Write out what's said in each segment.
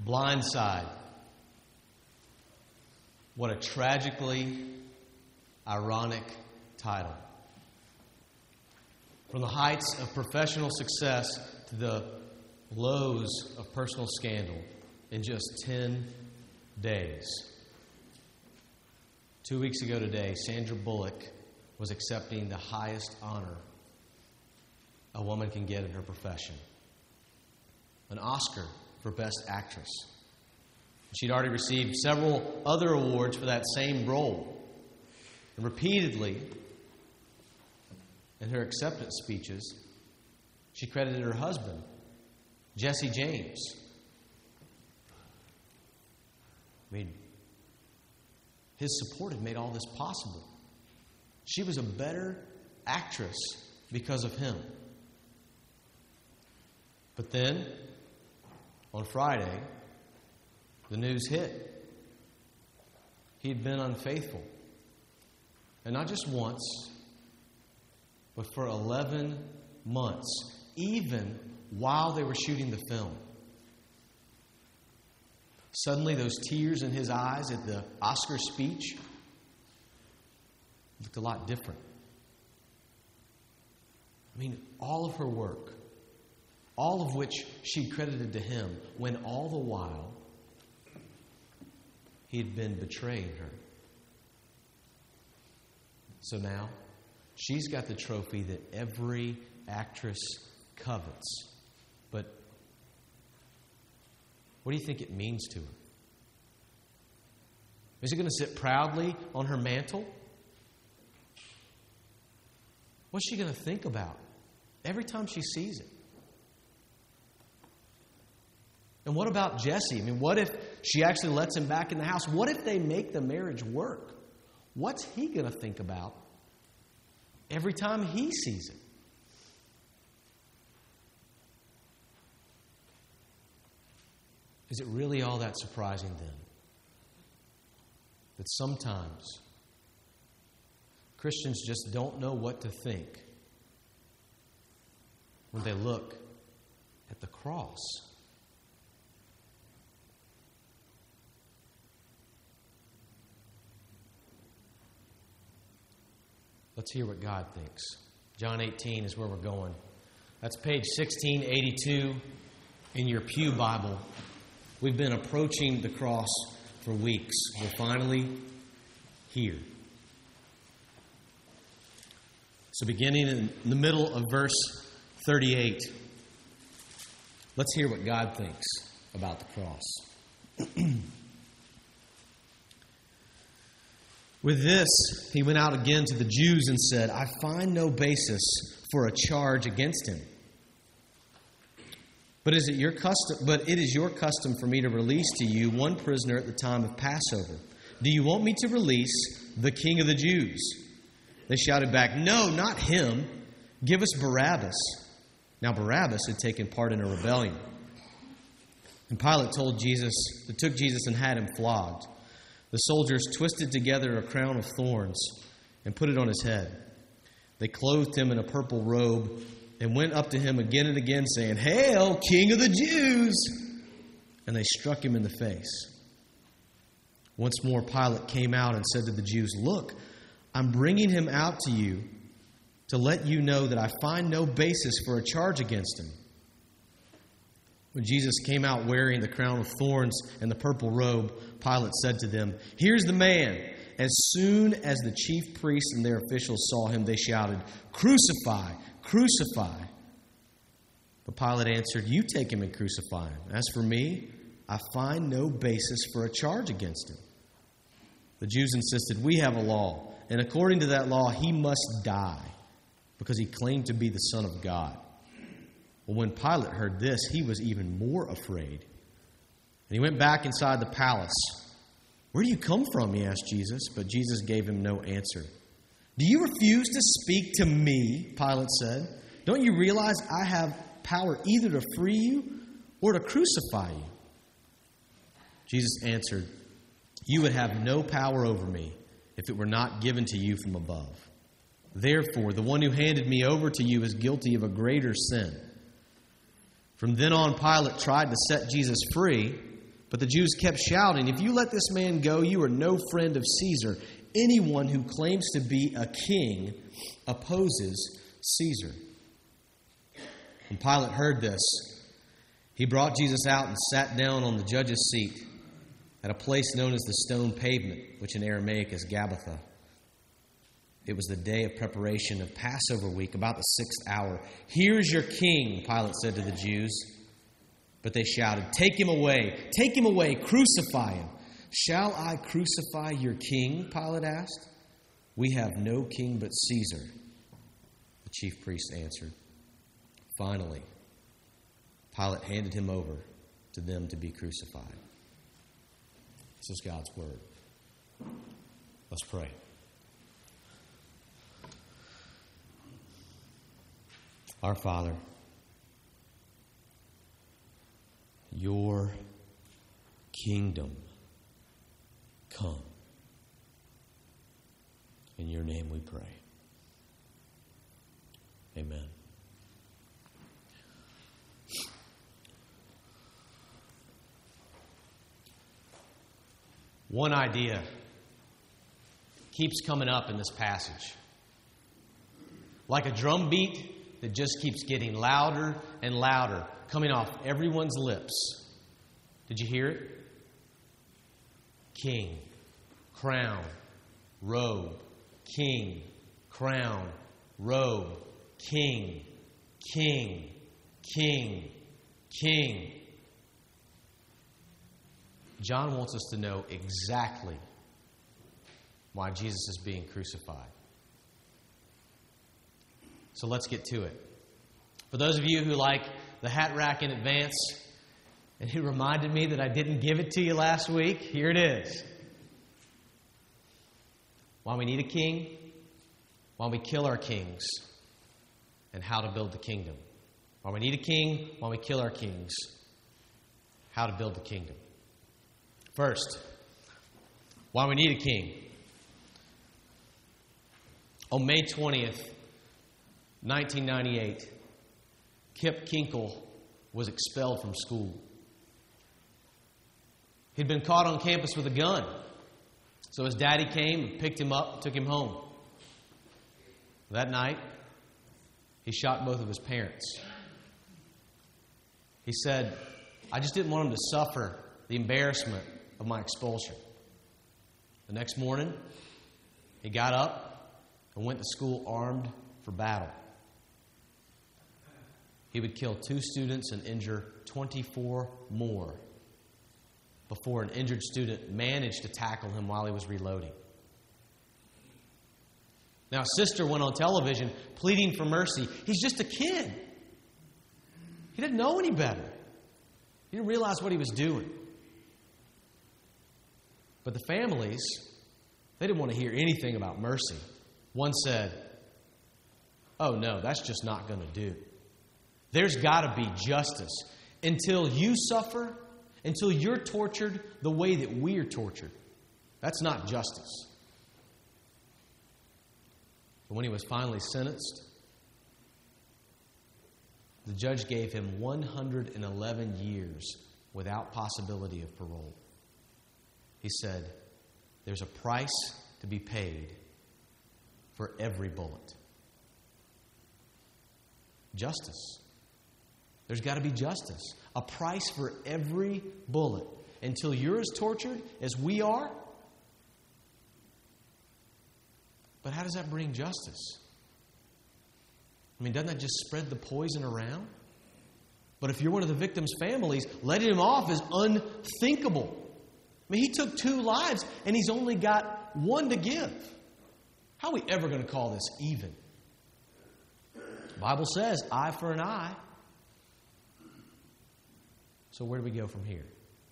Blind Side. What a tragically ironic title. From the heights of professional success to the lows of personal scandal in just 10 days. 2 weeks ago today, Sandra Bullock was accepting the highest honor a woman can get in her profession. An Oscar for Best Actress. She'd already received several other awards for that same role. And repeatedly, in her acceptance speeches, she credited her husband, Jesse James. I mean, his support had made all this possible. She was a better actress because of him. But then, on Friday, the news hit. He had been unfaithful. And not just once, but for 11 months, even while they were shooting the film. Suddenly, those tears in his eyes at the Oscar speech looked a lot different. I mean, all of her work, all of which she credited to him, when all the while he had been betraying her. So now, she's got the trophy that every actress covets. But what do you think it means to her? Is it going to sit proudly on her mantle? What's she going to think about every time she sees it? And what about Jesse? I mean, what if she actually lets him back in the house? What if they make the marriage work? What's he going to think about every time he sees it? Is it really all that surprising then that sometimes Christians just don't know what to think when they look at the cross? Let's hear what God thinks. John 18 is where we're going. That's page 1682 in your Pew Bible. We've been approaching the cross for weeks. We're finally here. So beginning in the middle of verse 38, let's hear what God thinks about the cross. With this, he went out again to the Jews and said, I find no basis for a charge against him. But it is your custom for me to release to you one prisoner at the time of Passover. Do you want me to release the King of the Jews? They shouted back, No, not him. Give us Barabbas. Now Barabbas had taken part in a rebellion. And Pilate took Jesus and had him flogged. The soldiers twisted together a crown of thorns and put it on his head. They clothed him in a purple robe and went up to him again and again, saying, Hail, King of the Jews! And they struck him in the face. Once more Pilate came out and said to the Jews, Look, I'm bringing him out to you to let you know that I find no basis for a charge against him. When Jesus came out wearing the crown of thorns and the purple robe, Pilate said to them, Here's the man. As soon as the chief priests and their officials saw him, they shouted, Crucify! Crucify! But Pilate answered, You take him and crucify him. As for me, I find no basis for a charge against him. The Jews insisted, We have a law, and according to that law, he must die, because he claimed to be the Son of God. Well, when Pilate heard this, he was even more afraid. And he went back inside the palace. Where do you come from? He asked Jesus, but Jesus gave him no answer. Do you refuse to speak to me? Pilate said. Don't you realize I have power either to free you or to crucify you? Jesus answered, You would have no power over me if it were not given to you from above. Therefore, the one who handed me over to you is guilty of a greater sin. From then on, Pilate tried to set Jesus free, But the Jews kept shouting, "If you let this man go, you are no friend of Caesar. Anyone who claims to be a king opposes Caesar." When Pilate heard this, he brought Jesus out and sat down on the judge's seat at a place known as the Stone Pavement, which in Aramaic is Gabbatha. It was the day of preparation of Passover week, about the 6th hour. "Here's your king," Pilate said to the Jews. But they shouted, "Take him away! Take him away! Crucify him!" "Shall I crucify your king?" Pilate asked. "We have no king but Caesar," the chief priest answered. Finally, Pilate handed him over to them to be crucified. This is God's word. Let's pray. Our Father, your kingdom come. In your name we pray. Amen. One idea keeps coming up in this passage. Like a drum beat that just keeps getting louder and louder, coming off everyone's lips. Did you hear it? King, crown, robe, king, crown, robe, king, king, king, king. John wants us to know exactly why Jesus is being crucified. So let's get to it. For those of you who like the hat rack in advance, and who reminded me that I didn't give it to you last week, here it is. Why we need a king, why we kill our kings, and how to build the kingdom. Why we need a king, why we kill our kings, how to build the kingdom. First, why we need a king. On May 20th, 1998, Kip Kinkle was expelled from school. He'd been caught on campus with a gun. So his daddy came and picked him up and took him home. That night, he shot both of his parents. He said, "I just didn't want him to suffer the embarrassment of my expulsion." The next morning, he got up and went to school armed for battle. He would kill 2 students and injure 24 more before an injured student managed to tackle him while he was reloading. Now, his sister went on television pleading for mercy. He's just a kid. He didn't know any better. He didn't realize what he was doing. But the families, they didn't want to hear anything about mercy. One said, "Oh no, that's just not going to do. There's got to be justice. Until you suffer, until you're tortured the way that we're tortured, that's not justice." But when he was finally sentenced, the judge gave him 111 years without possibility of parole. He said, "There's a price to be paid for every bullet." Justice. There's got to be justice. A price for every bullet. Until you're as tortured as we are. But how does that bring justice? I mean, doesn't that just spread the poison around? But if you're one of the victim's families, letting him off is unthinkable. I mean, he took 2 lives and he's only got 1 to give. How are we ever going to call this even? The Bible says, eye for an eye. So where do we go from here?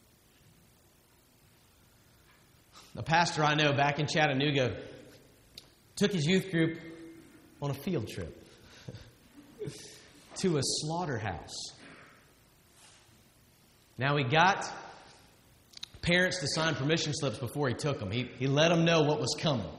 A pastor I know back in Chattanooga took his youth group on a field trip to a slaughterhouse. Now, he got parents to sign permission slips before he took them. He let them know what was coming.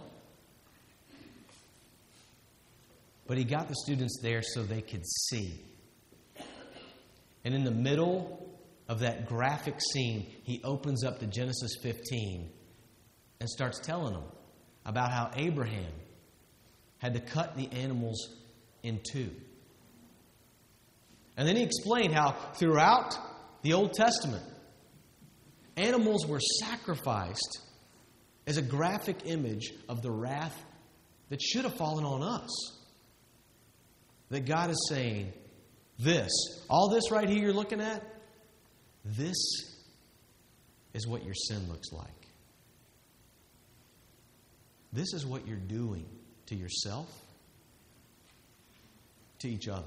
But he got the students there so they could see. And in the middle of that graphic scene, he opens up to Genesis 15 and starts telling them about how Abraham had to cut the animals in two. And then he explained how throughout the Old Testament, animals were sacrificed as a graphic image of the wrath that should have fallen on us. That God is saying, all this right here you're looking at, this is what your sin looks like. This is what you're doing to yourself, to each other.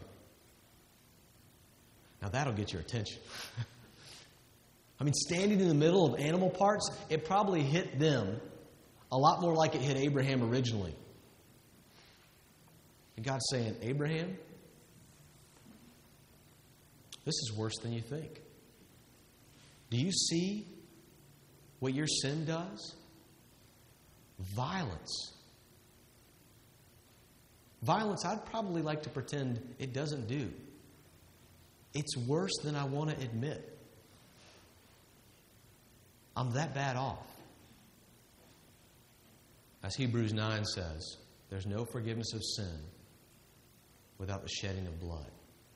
Now that'll get your attention. I mean, standing in the middle of animal parts, it probably hit them a lot more like it hit Abraham originally. And God's saying, Abraham, this is worse than you think. Do you see what your sin does? Violence. Violence, I'd probably like to pretend it doesn't do. It's worse than I want to admit. I'm that bad off. As Hebrews 9 says, there's no forgiveness of sin without the shedding of blood.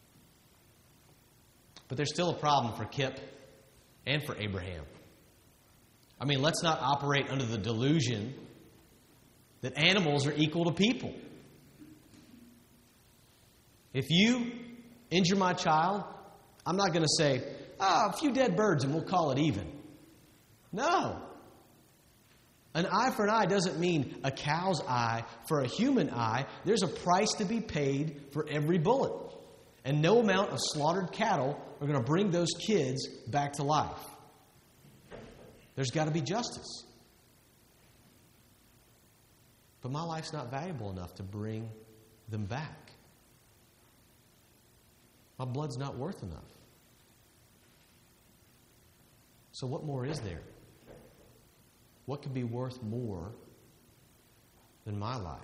But there's still a problem for Kip and for Abraham. I mean, let's not operate under the delusion that animals are equal to people. If you injure my child, I'm not going to say, a few dead birds and we'll call it even. No. An eye for an eye doesn't mean a cow's eye for a human eye. There's a price to be paid for every bullet. And no amount of slaughtered cattle are going to bring those kids back to life. There's got to be justice. But my life's not valuable enough to bring them back. My blood's not worth enough. So what more is there? What could be worth more than my life?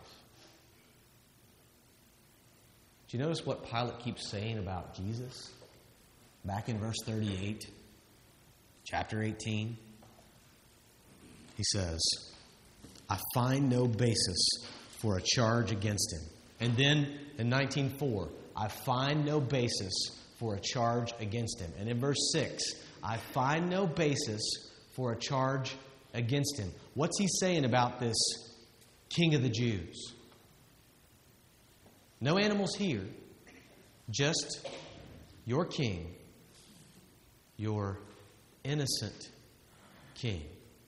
Do you notice what Pilate keeps saying about Jesus? Back in verse 38, chapter 18, he says, I find no basis for a charge against him. And then in 19:4, I find no basis for a charge against him. And in verse 6, I find no basis for a charge against him. What's he saying about this King of the Jews? No animals here, just your king, your innocent king.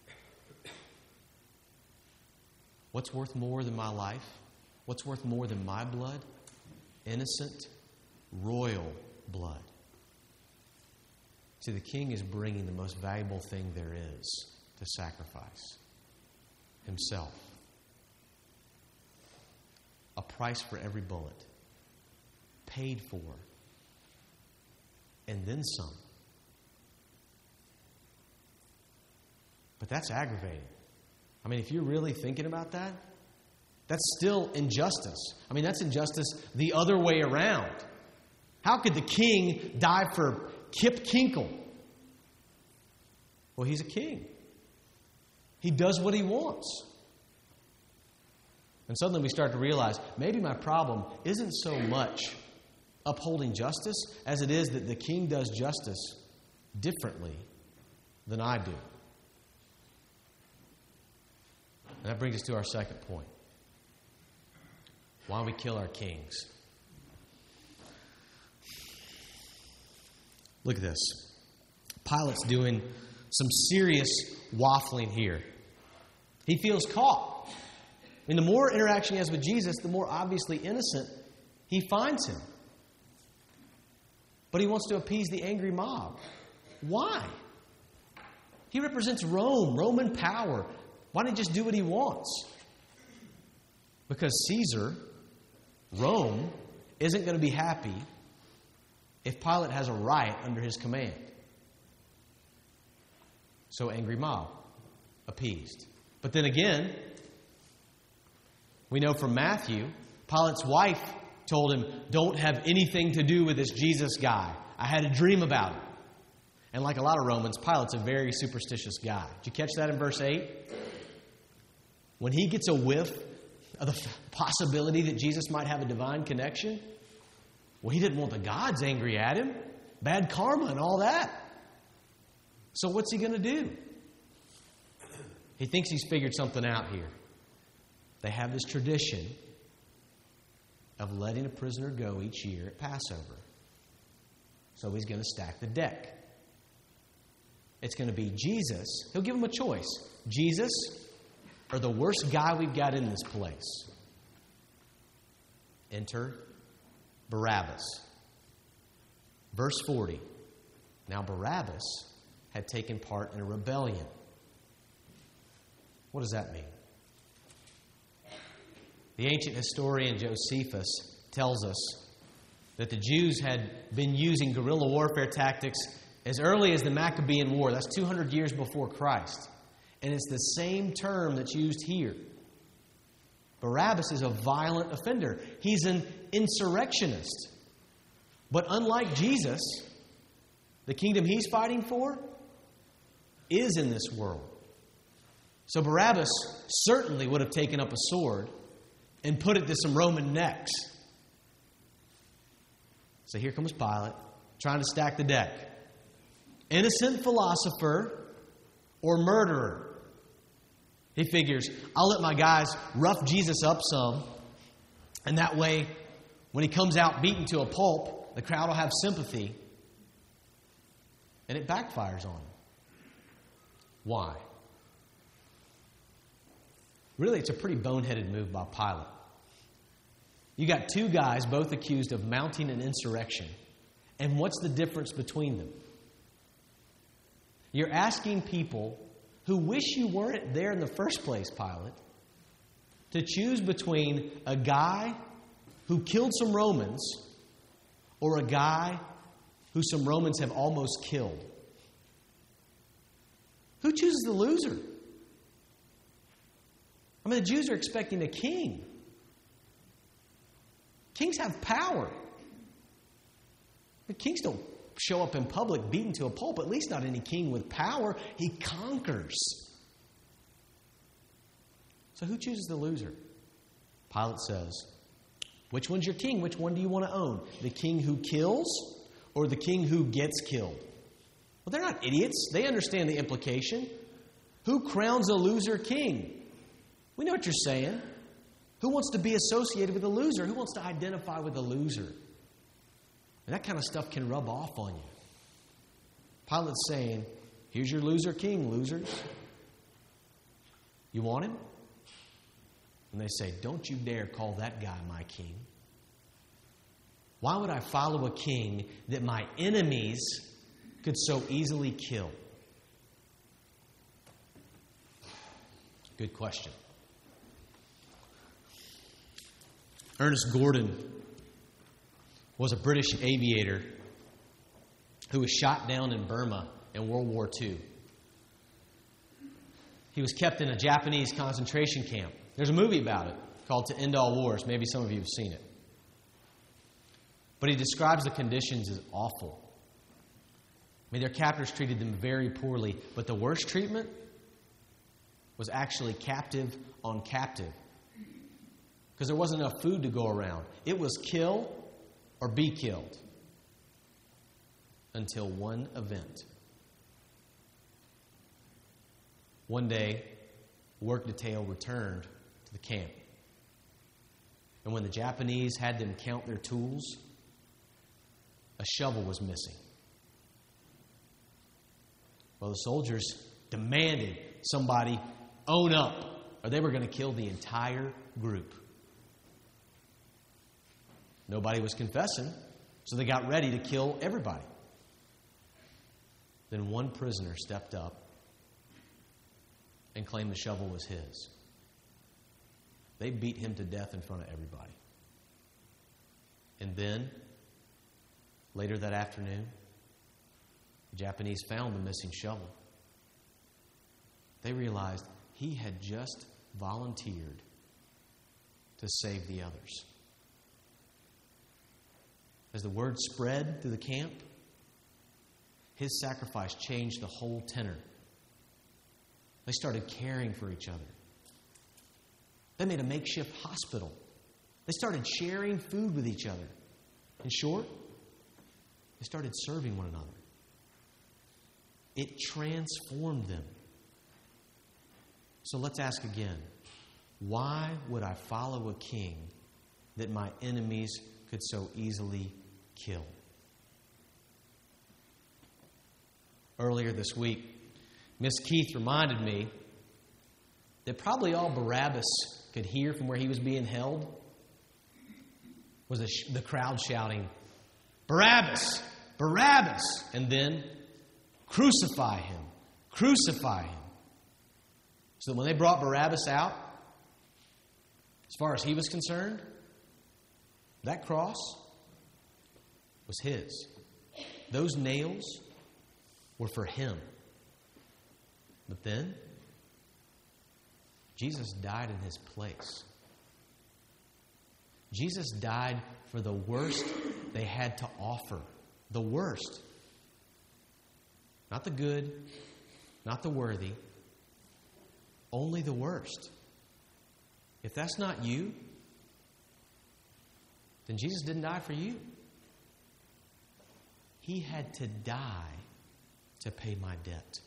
What's worth more than my life? What's worth more than my blood? Innocent, royal blood. See, the king is bringing the most valuable thing there is to sacrifice. Himself. A price for every bullet. Paid for. And then some. But that's aggravating. I mean, if you're really thinking about that, that's still injustice. I mean, that's injustice the other way around. How could the king die for Kip Kinkle? Well, he's a king. He does what he wants. And suddenly we start to realize maybe my problem isn't so much upholding justice as it is that the king does justice differently than I do. And that brings us to our second point. Why we kill our kings. Look at this. Pilate's doing some serious waffling here. He feels caught. I mean, the more interaction he has with Jesus, the more obviously innocent he finds him. But he wants to appease the angry mob. Why? He represents Rome, Roman power. Why don't he just do what he wants? Because Caesar, Rome, isn't going to be happy if Pilate has a riot under his command. So angry mob, appeased. But then again, we know from Matthew, Pilate's wife told him, don't have anything to do with this Jesus guy. I had a dream about him. And like a lot of Romans, Pilate's a very superstitious guy. Did you catch that in verse 8? When he gets a whiff of the possibility that Jesus might have a divine connection, well, he didn't want the gods angry at him. Bad karma and all that. So what's he going to do? He thinks he's figured something out here. They have this tradition of letting a prisoner go each year at Passover. So he's going to stack the deck. It's going to be Jesus. He'll give him a choice. Jesus or the worst guy we've got in this place. Enter Barabbas. Verse 40. Now Barabbas had taken part in a rebellion. What does that mean? The ancient historian Josephus tells us that the Jews had been using guerrilla warfare tactics as early as the Maccabean War. That's 200 years before Christ. And it's the same term that's used here. Barabbas is a violent offender. He's an insurrectionist. But unlike Jesus, the kingdom he's fighting for is in this world. So Barabbas certainly would have taken up a sword and put it to some Roman necks. So here comes Pilate, trying to stack the deck. Innocent philosopher or murderer. He figures, I'll let my guys rough Jesus up some, and that way, when he comes out beaten to a pulp, the crowd will have sympathy. And it backfires on him. Why? Really, it's a pretty boneheaded move by Pilate. You got two guys both accused of mounting an insurrection. And what's the difference between them? You're asking people who wish you weren't there in the first place, Pilate, to choose between a guy who killed some Romans or a guy who some Romans have almost killed. Who chooses the loser? I mean, the Jews are expecting a king. Kings have power. The kings don't show up in public beaten to a pulp, at least not any king with power. He conquers. So who chooses the loser? Pilate says, which one's your king? Which one do you want to own? The king who kills or the king who gets killed? Well, they're not idiots. They understand the implication. Who crowns a loser king? We know what you're saying. Who wants to be associated with a loser? Who wants to identify with a loser? And that kind of stuff can rub off on you. Pilate's saying, here's your loser king, losers. You want him? And they say, don't you dare call that guy my king. Why would I follow a king that my enemies could so easily kill? Good question. Ernest Gordon was a British aviator who was shot down in Burma in World War II. He was kept in a Japanese concentration camp. There's a movie about it called To End All Wars. Maybe some of you have seen it. But he describes the conditions as awful. I mean, their captors treated them very poorly, but the worst treatment was actually captive on captive. Because there wasn't enough food to go around. It was kill or be killed. Until one event. One day, work detail returned to the camp. And when the Japanese had them count their tools, a shovel was missing. Well, the soldiers demanded somebody own up, or they were going to kill the entire group. Nobody was confessing, so they got ready to kill everybody. Then one prisoner stepped up and claimed the shovel was his. They beat him to death in front of everybody. And then, later that afternoon, the Japanese found the missing shovel. They realized he had just volunteered to save the others. As the word spread through the camp, His sacrifice changed the whole tenor. They started caring for each other. They made a makeshift hospital. They started sharing food with each other. In short, they started serving one another. It transformed them. So let's ask again, why would I follow a king that my enemies could so easily kill? Earlier this week, Miss Keith reminded me that probably all Barabbas could hear from where he was being held was the crowd shouting, "Barabbas! Barabbas!" And then, "Crucify him! Crucify him!" So that when they brought Barabbas out, as far as he was concerned, that cross was his. Those nails were for him. But then, Jesus died in his place. Jesus died for the worst they had to offer. The worst. Not the good, not the worthy. Only the worst. If that's not you, then Jesus didn't die for you. He had to die to pay my debt.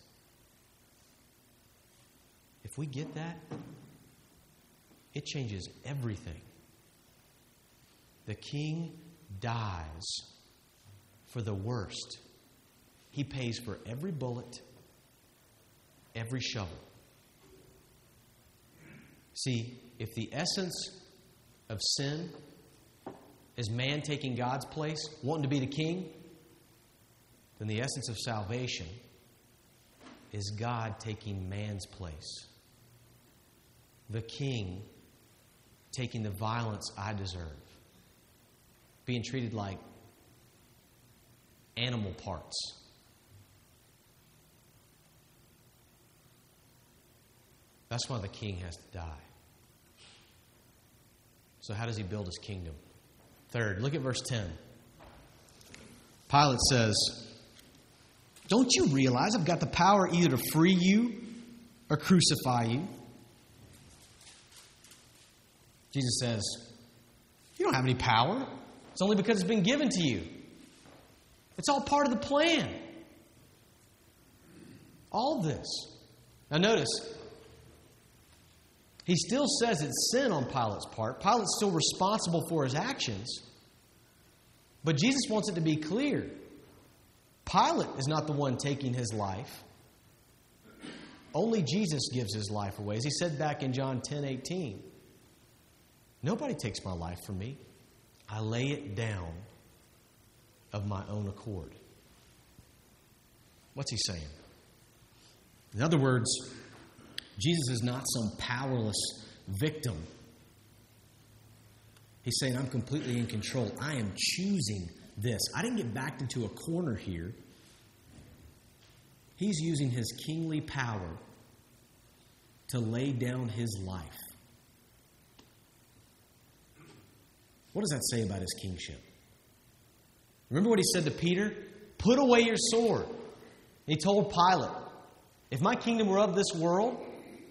If we get that, it changes everything. The King dies for the worst. He pays for every bullet, every shovel. See, if the essence of sin is man taking God's place, wanting to be the king, then the essence of salvation is God taking man's place. The king taking the violence I deserve. Being treated like animal parts. That's why the king has to die. So how does he build his kingdom? Third, look at verse 10. Pilate says, "Don't you realize I've got the power either to free you or crucify you?" Jesus says, "You don't have any power. It's only because it's been given to you. It's all part of the plan. All this." Now notice, he still says it's sin on Pilate's part. Pilate's still responsible for his actions. But Jesus wants it to be clear. Pilate is not the one taking his life. Only Jesus gives his life away. As he said back in John 10:18, "Nobody takes my life from me. I lay it down of my own accord." What's he saying? In other words, Jesus is not some powerless victim. He's saying, I'm completely in control. I am choosing this. I didn't get backed into a corner here. He's using his kingly power to lay down his life. What does that say about his kingship? Remember what he said to Peter? "Put away your sword." He told Pilate, "If my kingdom were of this world,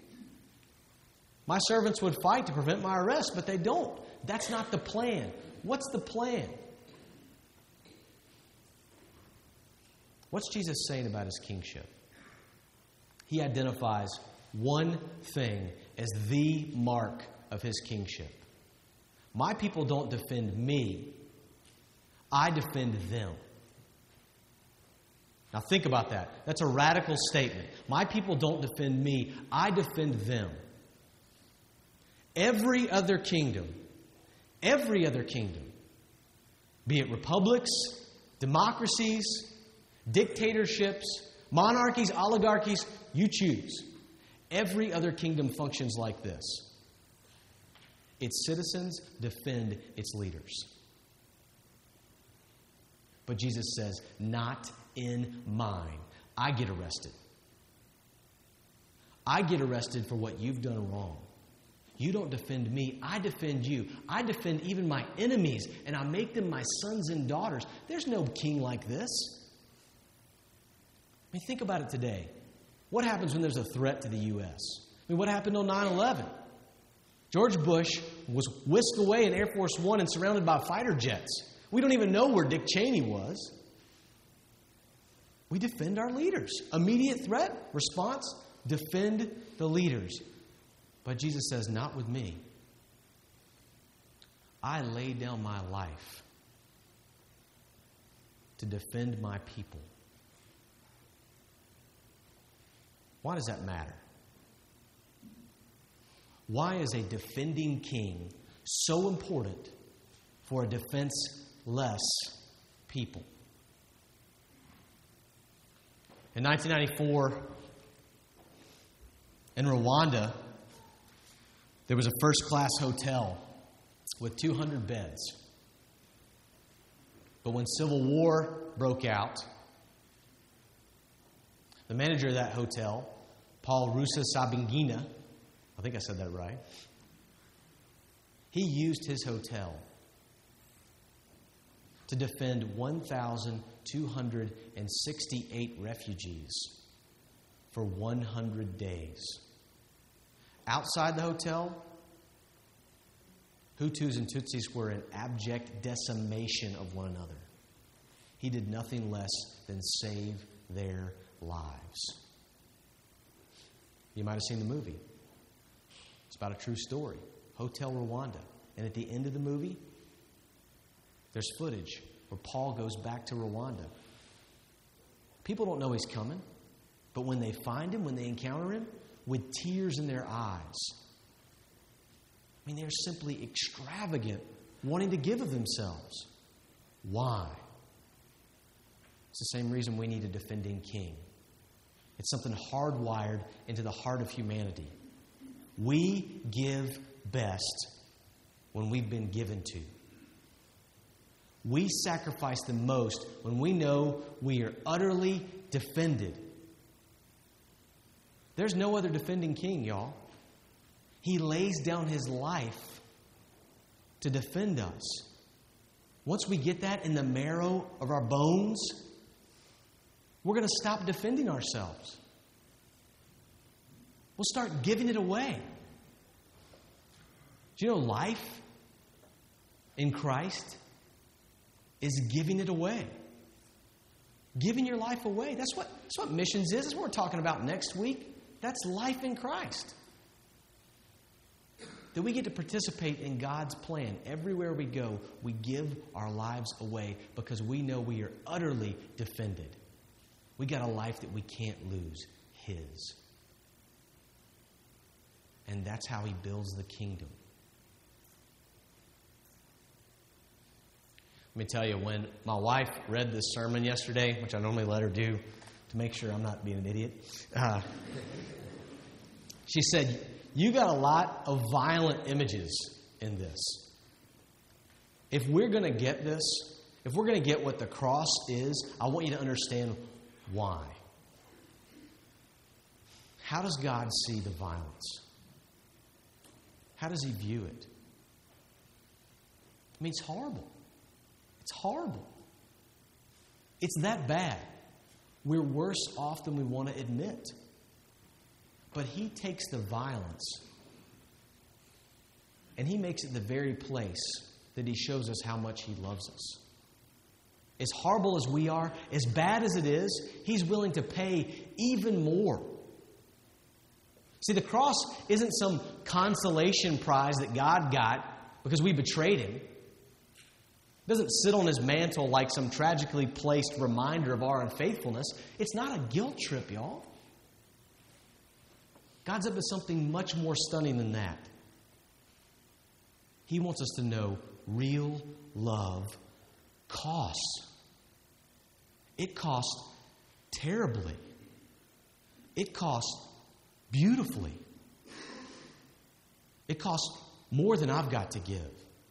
my servants would fight to prevent my arrest, but they don't." That's not the plan. What's the plan? What's Jesus saying about his kingship? He identifies one thing as the mark of his kingship. My people don't defend me. I defend them. Now think about that. That's a radical statement. My people don't defend me. I defend them. Every other kingdom, be it republics, democracies, dictatorships, monarchies, oligarchies, you choose. Every other kingdom functions like this. Its citizens defend its leaders. But Jesus says, not in mine. I get arrested. I get arrested for what you've done wrong. You don't defend me. I defend you. I defend even my enemies, and I make them my sons and daughters. There's no king like this. mean, think about it today. What happens when there's a threat to the U.S.? I mean, what happened on 9/11? George Bush was whisked away in Air Force One and surrounded by fighter jets. We don't even know where Dick Cheney was. We defend our leaders. Immediate threat, response, defend the leaders. But Jesus says, not with me. I lay down my life to defend my people. Why does that matter? Why is a defending king so important for a defenseless people? In 1994, in Rwanda, there was a first-class hotel with 200 beds. But when civil war broke out, the manager of that hotel, Paul Rusesabagina, I think I said that right, he used his hotel to defend 1,268 refugees for 100 days. Outside the hotel, Hutus and Tutsis were in abject decimation of one another. He did nothing less than save their lives. You might have seen the movie. It's about a true story. Hotel Rwanda. And at the end of the movie, there's footage where Paul goes back to Rwanda. People don't know he's coming, but when they find him, when they encounter him, with tears in their eyes, I mean, they're simply extravagant, wanting to give of themselves. Why? It's the same reason we need a defending king. It's something hardwired into the heart of humanity. We give best when we've been given to. We sacrifice the most when we know we are utterly defended. There's no other defending king, y'all. He lays down his life to defend us. Once we get that in the marrow of our bones, we're going to stop defending ourselves. We'll start giving it away. Do you know life in Christ is giving it away? Giving your life away. That's what missions is. That's what we're talking about next week. That's life in Christ. That we get to participate in God's plan. Everywhere we go, we give our lives away because we know we are utterly defended. We got a life that we can't lose, His. And that's how He builds the kingdom. Let me tell you, when my wife read this sermon yesterday, which I normally let her do to make sure I'm not being an idiot, she said, "You got a lot of violent images in this. If we're going to get this, if we're going to get what the cross is, I want you to understand why. How does God see the violence? How does He view it? I mean, it's horrible. It's horrible. It's that bad. We're worse off than we want to admit. But He takes the violence and He makes it the very place that He shows us how much He loves us. As horrible as we are, as bad as it is, He's willing to pay even more. See, the cross isn't some consolation prize that God got because we betrayed Him. It doesn't sit on His mantle like some tragically placed reminder of our unfaithfulness. It's not a guilt trip, y'all. God's up to something much more stunning than that. He wants us to know real love costs. It costs terribly. It costs beautifully. It costs more than I've got to give.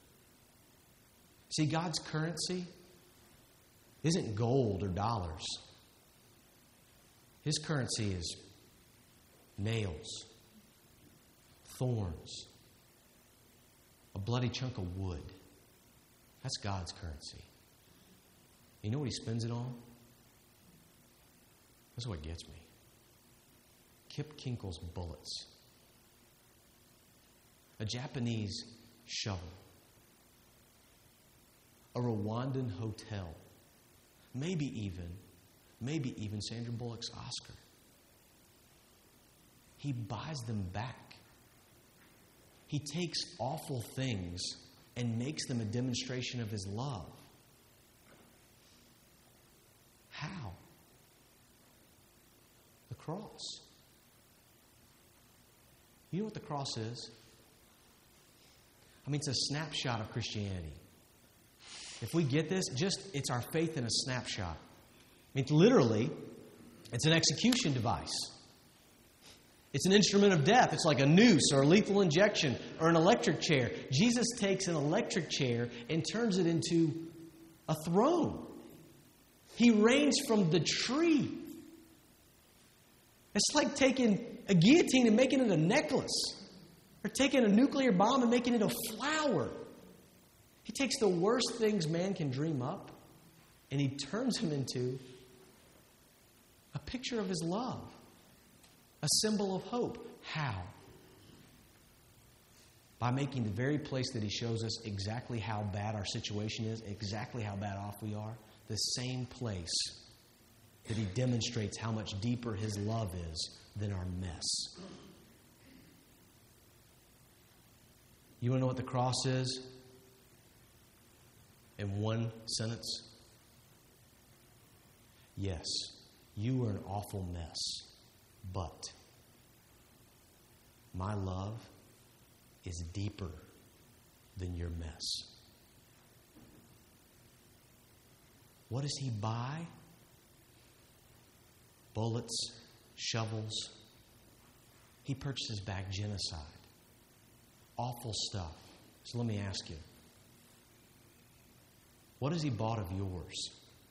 See, God's currency isn't gold or dollars. His currency is nails, thorns, a bloody chunk of wood. That's God's currency. You know what He spends it on? This is what gets me. Kip Kinkel's bullets. A Japanese shovel. A Rwandan hotel. Maybe even Sandra Bullock's Oscar. He buys them back. He takes awful things and makes them a demonstration of His love. How? The cross. You know what the cross is? I mean, it's a snapshot of Christianity. If we get this, it's our faith in a snapshot. I mean, literally, it's an execution device. It's an instrument of death. It's like a noose or a lethal injection or an electric chair. Jesus takes an electric chair and turns it into a throne. He reigns from the tree. It's like taking a guillotine and making it a necklace, or taking a nuclear bomb and making it a flower. He takes the worst things man can dream up and He turns them into a picture of His love. A symbol of hope. How? By making the very place that He shows us exactly how bad our situation is, exactly how bad off we are, the same place that He demonstrates how much deeper His love is than our mess. You want to know what the cross is? In one sentence? Yes, you are an awful mess. But my love is deeper than your mess. What does He buy? Bullets, shovels. He purchases back genocide. Awful stuff. So let me ask you, what has He bought of yours?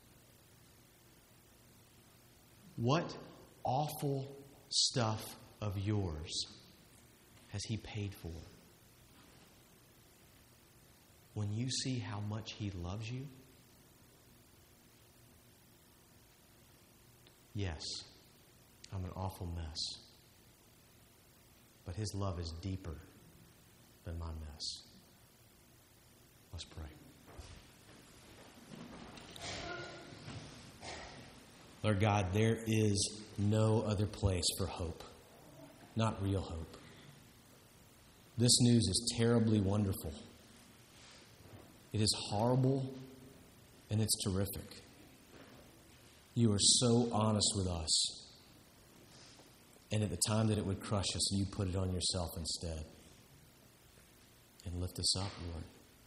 What awful stuff of yours has He paid for? When you see how much He loves you, yes, I'm an awful mess, but His love is deeper than my mess. Let's pray. Lord God, there is no other place for hope, not real hope. This news is terribly wonderful. It is horrible and it's terrific. You are so honest with us. And at the time that it would crush us, you put it on yourself instead. And lift us up, Lord.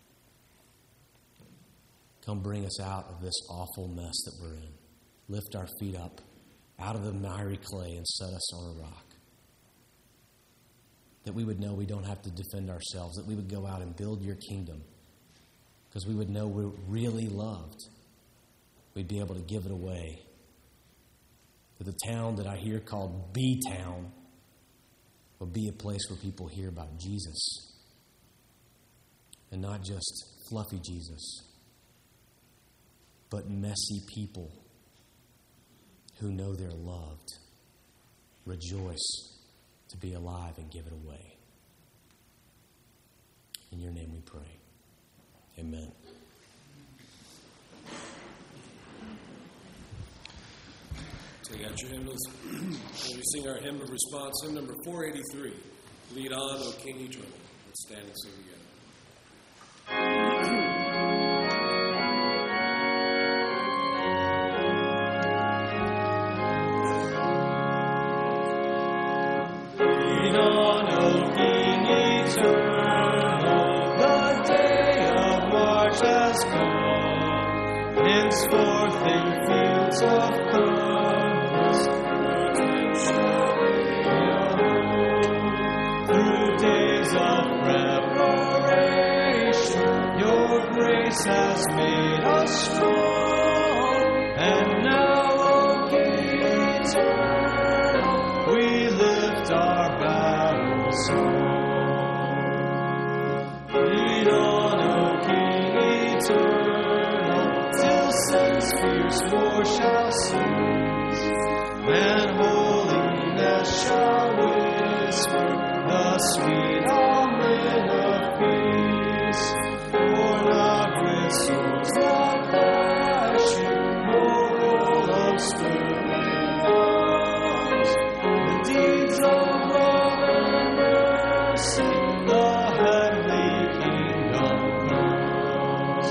Come bring us out of this awful mess that we're in. Lift our feet up out of the miry clay and set us on a rock. That we would know we don't have to defend ourselves. That we would go out and build your kingdom. Because we would know we're really loved. We'd be able to give it away. That the town that I hear called B-Town will be a place where people hear about Jesus. And not just fluffy Jesus, but messy people who know they're loved, rejoice to be alive and give it away. In your name we pray. Amen. Take out your hymnals. As we sing our hymn of response, hymn number 483, Lead On, O King Eternal. Let's stand and sing together. Lead on, O King Eternal, the day of March has come. Henceforth in fields of promise, shall we go. Through days of preparation, your grace has made us strong. And now, O King Eternal, we lift our battle song. Lead on, O King Eternal, till sin's fierce war shall cease, and holiness shall whisper the sweet amen of peace. For not with swords that clashing, nor roll of stirring arms, the deeds of love and mercy, the heavenly kingdom comes.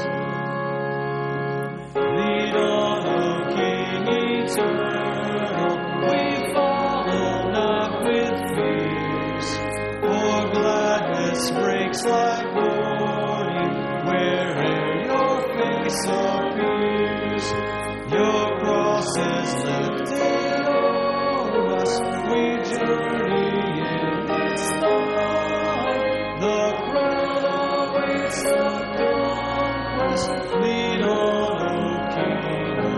Lead on, O King eternal, we follow not with fears, for gladness breaks like morning where'er your face appears. Your cross is lifted o'er us, we journey in this life. The crown awaits the conquest. Lead on, O King of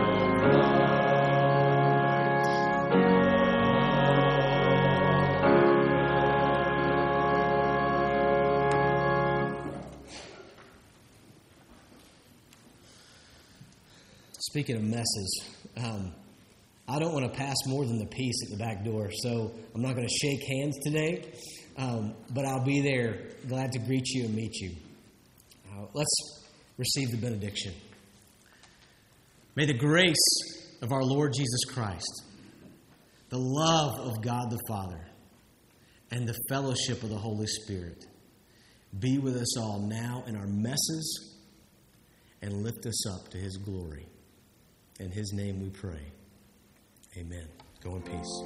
Speaking of messes, I don't want to pass more than the peace at the back door, so I'm not going to shake hands today, but I'll be there, glad to greet you and meet you. Let's receive the benediction. May the grace of our Lord Jesus Christ, the love of God the Father, and the fellowship of the Holy Spirit be with us all now in our messes and lift us up to His glory. In His name we pray. Amen. Go in peace.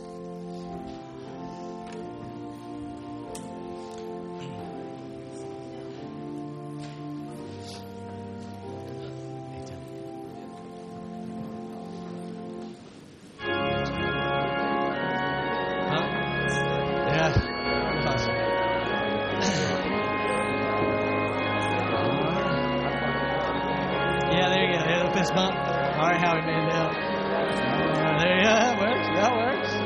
Yeah, there you go. Hit a fist bump. All right, Howie Mandel. There you go. That works.